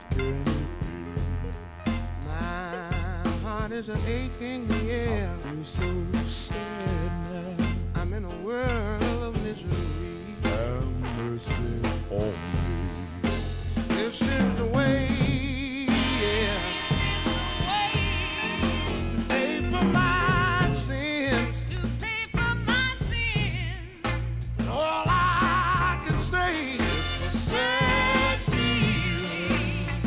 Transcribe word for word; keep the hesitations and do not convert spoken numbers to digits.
Can it My heart is a aching, be? I yeah. feel so sad now. I'm in a world of misery. Have mercy on me. This is the way